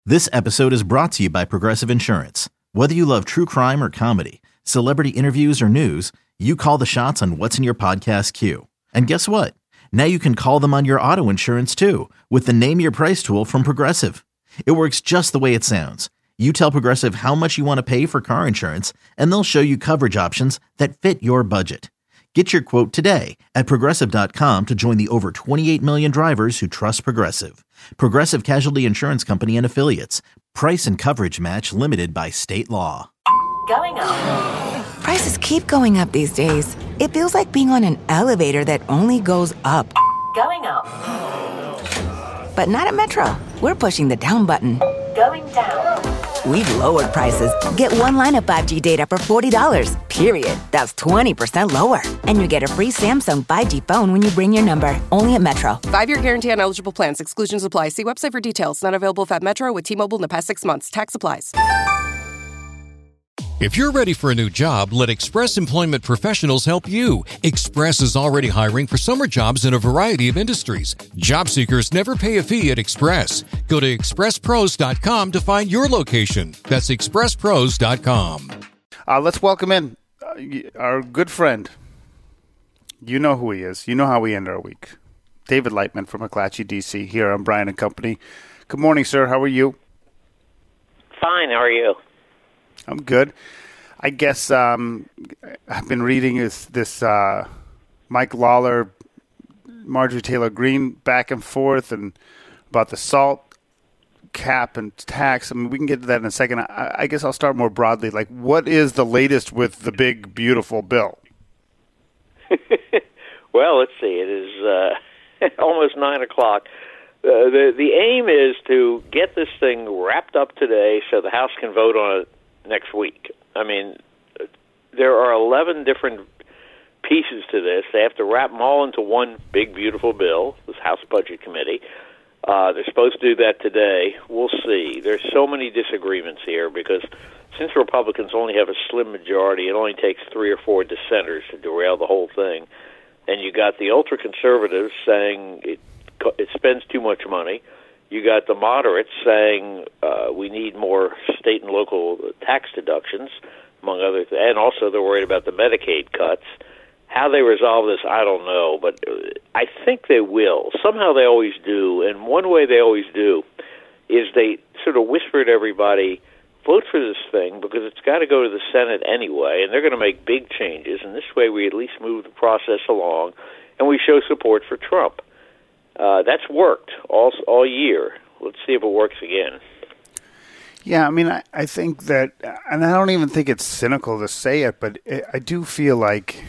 This episode is brought to you by Progressive Insurance. Whether you love true crime or comedy, celebrity interviews or news, you call the shots on what's in your podcast queue. And guess what? Now you can call them on your auto insurance too with the Name Your Price tool from Progressive. It works just the way it sounds. You tell Progressive how much you want to pay for car insurance, and they'll show you coverage options that fit your budget. Get your quote today at Progressive.com to join the over 28 million drivers who trust Progressive. Progressive Casualty Insurance Company and Affiliates. Price and coverage match limited by state law. Going up. Prices keep going up these days. It feels like being on an elevator that only goes up. Going up. But not at Metro. We're pushing the down button. Going down. We've lowered prices. Get one line of 5G data for $40, period. That's 20% lower. And you get a free Samsung 5G phone when you bring your number. Only at Metro. 5-year guarantee on eligible plans. Exclusions apply. See website for details. Not available at Metro with T-Mobile in the past 6 months. Tax applies. If you're ready for a new job, let Express Employment Professionals help you. Express is already hiring for summer jobs in a variety of industries. Job seekers never pay a fee at Express. Go to expresspros.com to find your location. That's expresspros.com. Let's welcome in our good friend. You know who he is. You know how we end our week. David Lightman from McClatchy, D.C. here on Bryan & Company. Good morning, sir. How are you? Fine. How are you? I'm good. I guess I've been reading this Mike Lawler, Marjorie Taylor Greene back and forth and about the SALT cap and tax. I mean, we can get to that in a second. I guess I'll start more broadly. Like, what is the latest with the big, beautiful bill? Well, let's see. It is almost 9 o'clock. The aim is to get this thing wrapped up today so the House can vote on it next week. I mean, there are 11 different pieces to this. They have to wrap them all into one big, beautiful bill, this House Budget Committee. They're supposed to do that today. We'll see. There's so many disagreements here because since Republicans only have a slim majority, it only takes 3 or 4 dissenters to derail the whole thing. And you got the ultra-conservatives saying it spends too much money. You got the moderates saying we need more state and local tax deductions, among other things. And also they're worried about the Medicaid cuts. How they resolve this, I don't know, but I think they will. Somehow they always do, and one way they always do is they sort of whisper to everybody, vote for this thing because it's got to go to the Senate anyway, and they're going to make big changes, and this way we at least move the process along, and we show support for Trump. That's worked all year. Let's see if it works again. Yeah, I mean, I think that, and I don't even think it's cynical to say it, but I do feel like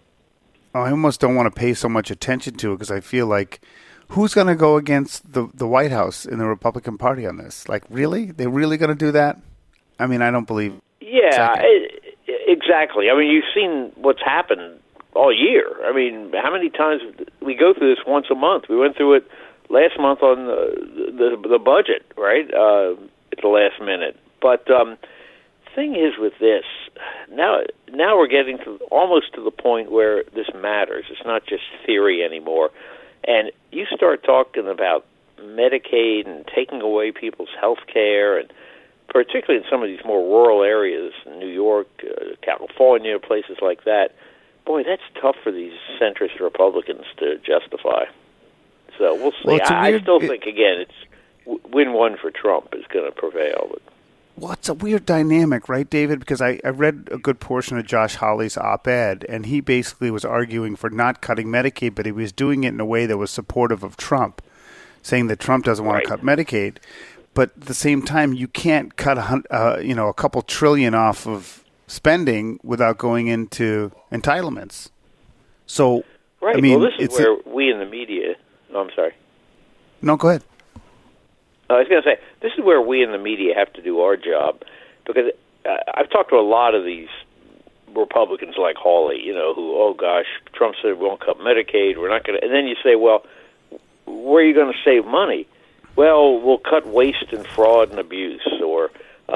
I almost don't want to pay so much attention to it because I feel like who's going to go against the White House in the Republican Party on this? Like, really? They're really going to do that? I mean, I don't believe. Yeah, exactly. I mean, you've seen what's happened all year. I mean, how many times we go through this once a month? We went through it last month on the budget, right? At the last minute. But thing is with this, now we're getting to almost to the point where this matters. It's not just theory anymore. And you start talking about Medicaid and taking away people's health care, and particularly in some of these more rural areas, New York, California, places like that. Boy, that's tough for these centrist Republicans to justify. So we'll see. Well, I still think, again, it's win one for Trump is going to prevail. But. Well, it's a weird dynamic, right, David? Because I read a good portion of Josh Hawley's op-ed, and he basically was arguing for not cutting Medicaid, but he was doing it in a way that was supportive of Trump, saying that Trump doesn't want to cut Medicaid. But at the same time, you can't cut a couple trillion off of spending without going into entitlements. So, right. I mean, well, this is where we in the media. No, I'm sorry. No, go ahead. I was going to say, this is where we in the media have to do our job, because I've talked to a lot of these Republicans like Hawley, who, oh gosh, Trump said we won't cut Medicaid, we're not going to, and then you say, well, where are you going to save money? Well, we'll cut waste and fraud and abuse, or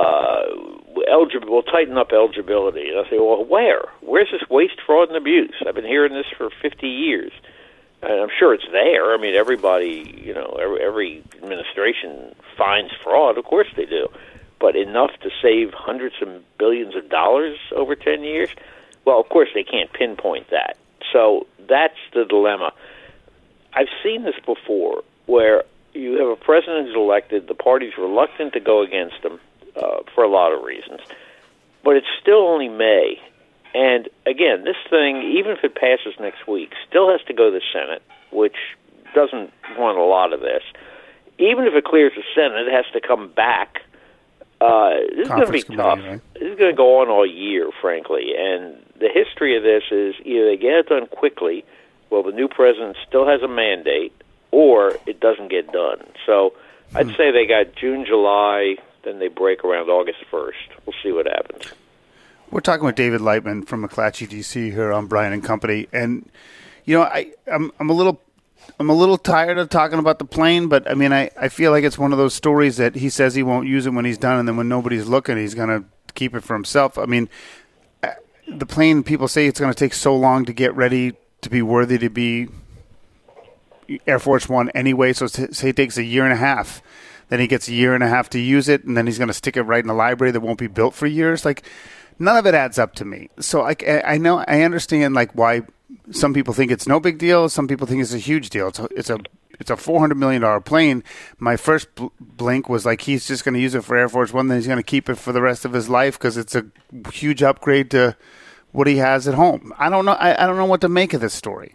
we'll tighten up eligibility. And I say, well, where? Where's this waste, fraud, and abuse? I've been hearing this for 50 years. And I'm sure it's there. I mean, everybody, every administration finds fraud. Of course they do. But enough to save hundreds of billions of dollars over 10 years? Well, of course they can't pinpoint that. So that's the dilemma. I've seen this before, where you have a president who's elected, the party's reluctant to go against him for a lot of reasons, but it's still only May. And again, this thing, even if it passes next week, still has to go to the Senate, which doesn't want a lot of this. Even if it clears the Senate, it has to come back. This is going to be tough. Right? This is going to go on all year, frankly. And the history of this is either they get it done quickly, well, the new president still has a mandate, or it doesn't get done. So I'd say they got June, July, then they break around August 1st. We'll see what happens. We're talking with David Lightman from McClatchy, D.C. here on Brian and Company. And, I'm a little tired of talking about the plane, but, I mean, I feel like it's one of those stories that he says he won't use it when he's done, and then when nobody's looking, he's going to keep it for himself. I mean, the plane, people say it's going to take so long to get ready to be worthy to be Air Force One anyway, so say it takes a year and a half. Then he gets a year and a half to use it, and then he's going to stick it right in the library that won't be built for years. Like, none of it adds up to me. So I understand like why some people think it's no big deal. Some people think it's a huge deal. It's a $400 million plane. My first blink was like he's just going to use it for Air Force One, then he's going to keep it for the rest of his life because it's a huge upgrade to what he has at home. I don't know. I don't know what to make of this story.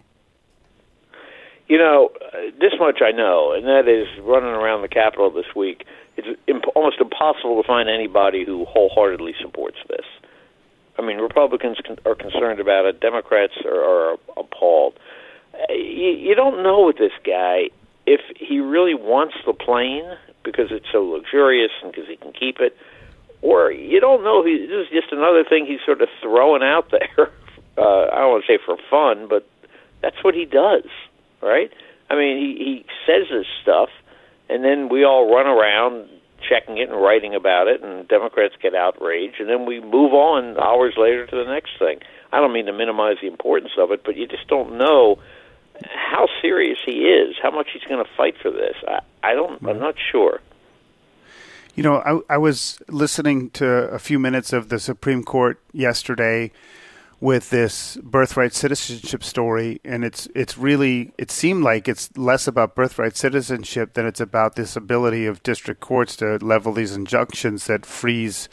This much I know, and that is running around the Capitol this week, it's almost impossible to find anybody who wholeheartedly supports this. I mean, Republicans are concerned about it. Democrats are appalled. You don't know with this guy if he really wants the plane because it's so luxurious and because he can keep it, or you don't know if this is just another thing he's sort of throwing out there. I don't want to say for fun, but that's what he does, right? I mean, he says this stuff, and then we all run around checking it and writing about it, and Democrats get outraged, and then we move on hours later to the next thing. I don't mean to minimize the importance of it, but you just don't know how serious he is, how much he's going to fight for this. I'm not sure. I was listening to a few minutes of the Supreme Court yesterday with this birthright citizenship story, and it seemed like it's less about birthright citizenship than it's about this ability of district courts to level these injunctions that freeze,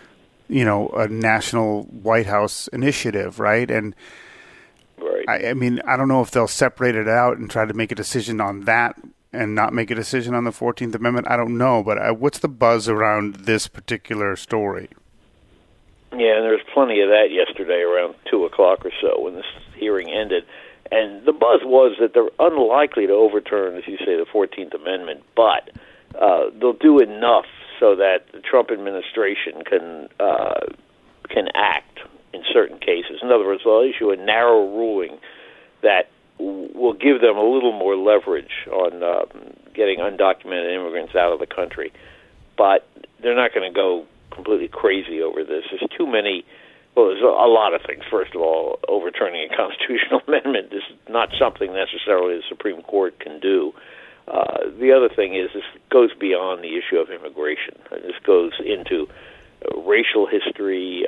a national White House initiative, right? And right. I mean, I don't know if they'll separate it out and try to make a decision on that and not make a decision on the 14th Amendment. I don't know, but what's the buzz around this particular story? Yeah, and there was plenty of that yesterday around 2 o'clock or so when this hearing ended. And the buzz was that they're unlikely to overturn, as you say, the 14th Amendment, but they'll do enough so that the Trump administration can act in certain cases. In other words, they'll issue a narrow ruling that will give them a little more leverage on getting undocumented immigrants out of the country. But they're not going to go completely crazy over this. There's too many. Well, there's a lot of things. First of all, overturning a constitutional amendment is not something necessarily the Supreme Court can do. The other thing is this goes beyond the issue of immigration. This goes into racial history,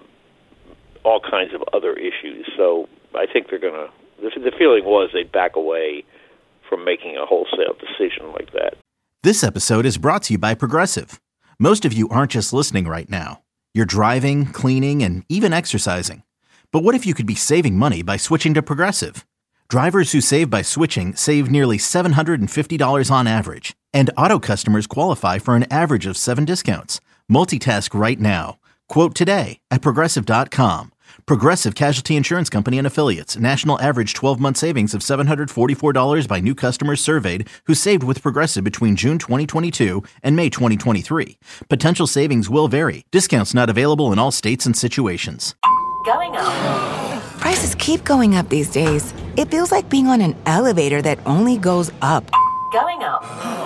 all kinds of other issues. So I think they're going to. The feeling was they'd back away from making a wholesale decision like that. This episode is brought to you by Progressive. Most of you aren't just listening right now. You're driving, cleaning, and even exercising. But what if you could be saving money by switching to Progressive? Drivers who save by switching save nearly $750 on average. And auto customers qualify for an average of 7 discounts. Multitask right now. Quote today at Progressive.com. Progressive Casualty Insurance Company and Affiliates. National average 12-month savings of $744 by new customers surveyed who saved with Progressive between June 2022 and May 2023. Potential savings will vary. Discounts not available in all states and situations. Going up. Prices keep going up these days. It feels like being on an elevator that only goes up. Going up.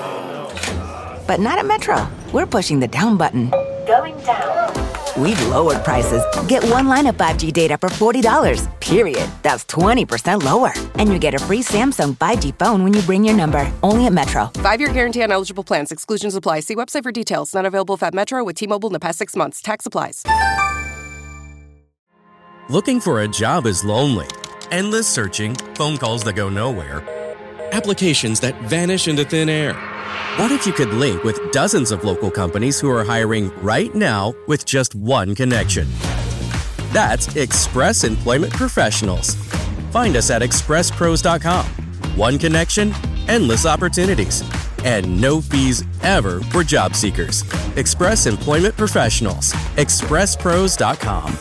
But not at Metro. We're pushing the down button. Going down. We've lowered prices. Get one line of 5G data for $40, period. That's 20% lower. And you get a free Samsung 5G phone when you bring your number. Only at Metro. 5-year guarantee on eligible plans. Exclusions apply. See website for details. Not available at Metro with T-Mobile in the past 6 months. Tax applies. Looking for a job is lonely. Endless searching, phone calls that go nowhere, applications that vanish into thin air. What if you could link with dozens of local companies who are hiring right now with just one connection? That's Express Employment Professionals. Find us at expresspros.com. One connection, endless opportunities, and no fees ever for job seekers. Express Employment Professionals. expresspros.com.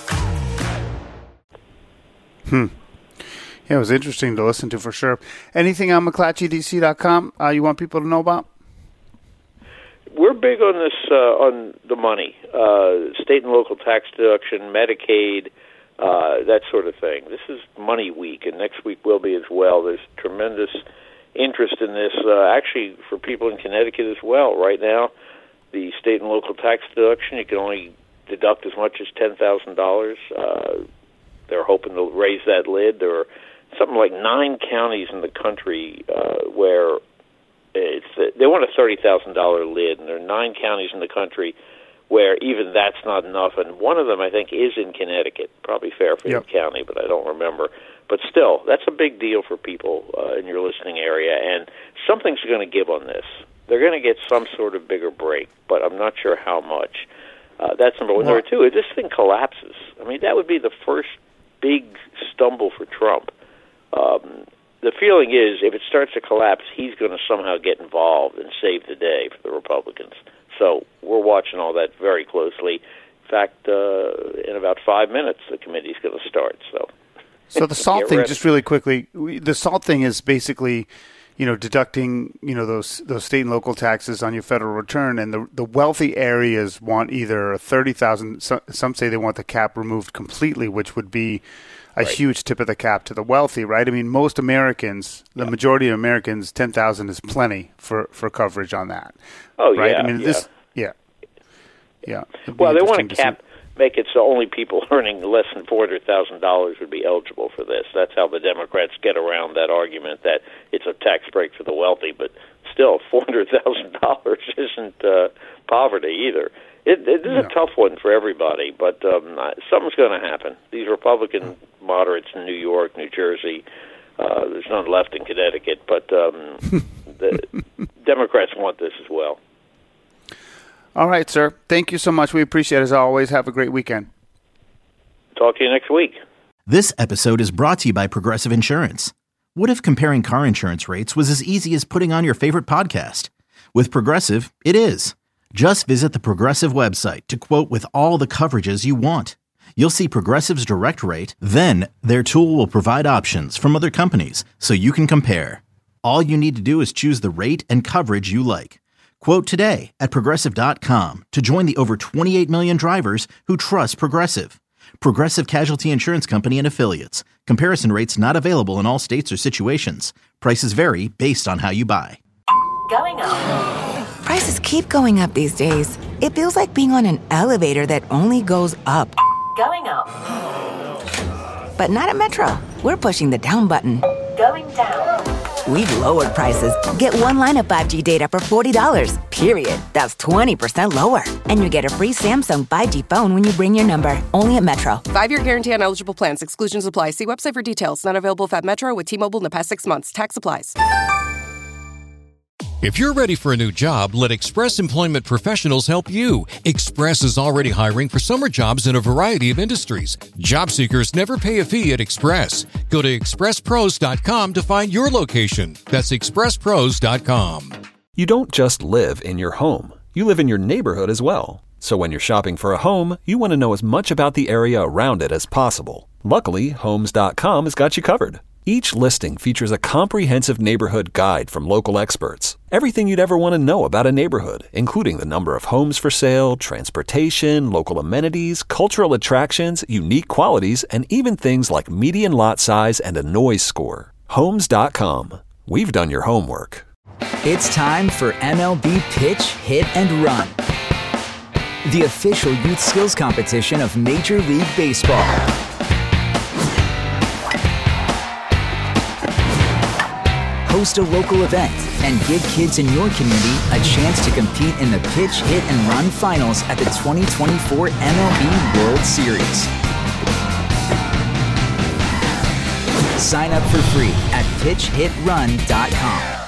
Yeah, it was interesting to listen to for sure. Anything on McClatchydC.com you want people to know about? We're big on this, on the money, state and local tax deduction, Medicaid, that sort of thing. This is Money Week, and next week will be as well. There's tremendous interest in this, actually for people in Connecticut as well. Right now, the state and local tax deduction, you can only deduct as much as $10,000. They're hoping to raise that lid. There are something like 9 counties in the country where they want a $30,000 lid, and there are 9 counties in the country where even that's not enough. And one of them, I think, is in Connecticut, probably Fairfield County, but I don't remember. But still, that's a big deal for people in your listening area, and something's going to give on this. They're going to get some sort of bigger break, but I'm not sure how much. That's number one. Number two, if this thing collapses, I mean, that would be the first big stumble for Trump. The feeling is if it starts to collapse, he's going to somehow get involved and save the day for the Republicans. So we're watching all that very closely. In fact, in about 5 minutes, the committee's going to start. So the SALT thing, just really quickly, the SALT thing is basically, deducting, those state and local taxes on your federal return, and the wealthy areas want either $30,000. Some say they want the cap removed completely, which would be a huge tip of the cap to the wealthy, right? I mean, most Americans, the majority of Americans, $10,000 is plenty for coverage on that. Oh, right? yeah. I mean, yeah. Well, they want to make it so only people earning less than $400,000 would be eligible for this. That's how the Democrats get around that argument that it's a tax break for the wealthy, but still, $400,000 isn't poverty either. It is a tough one for everybody, but something's going to happen. These Republican moderates in New York, New Jersey, there's none left in Connecticut, but the Democrats want this as well. All right, sir. Thank you so much. We appreciate it as always. Have a great weekend. Talk to you next week. This episode is brought to you by Progressive Insurance. What if comparing car insurance rates was as easy as putting on your favorite podcast? With Progressive, it is. Just visit the Progressive website to quote with all the coverages you want. You'll see Progressive's direct rate, then their tool will provide options from other companies so you can compare. All you need to do is choose the rate and coverage you like. Quote today at Progressive.com to join the over 28 million drivers who trust Progressive. Progressive Casualty Insurance Company and Affiliates. Comparison rates not available in all states or situations. Prices vary based on how you buy. Going up. Prices keep going up these days. It feels like being on an elevator that only goes up. Going up. But not at Metro. We're pushing the down button. Going down. We've lowered prices. Get one line of 5G data for $40, period. That's 20% lower. And you get a free Samsung 5G phone when you bring your number. Only at Metro. 5-year guarantee on eligible plans. Exclusions apply. See website for details. Not available at Metro with T-Mobile in the past 6 months. Tax applies. If you're ready for a new job, let Express Employment Professionals help you. Express is already hiring for summer jobs in a variety of industries. Job seekers never pay a fee at Express. Go to expresspros.com to find your location. That's expresspros.com. You don't just live in your home. You live in your neighborhood as well. So when you're shopping for a home, you want to know as much about the area around it as possible. Luckily, Homes.com has got you covered. Each listing features a comprehensive neighborhood guide from local experts. Everything you'd ever want to know about a neighborhood, including the number of homes for sale, transportation, local amenities, cultural attractions, unique qualities, and even things like median lot size and a noise score. Homes.com. We've done your homework. It's time for MLB Pitch, Hit, and Run, the official youth skills competition of Major League Baseball. host a local event, and give kids in your community a chance to compete in the Pitch, Hit, and Run Finals at the 2024 MLB World Series. Sign up for free at pitchhitrun.com.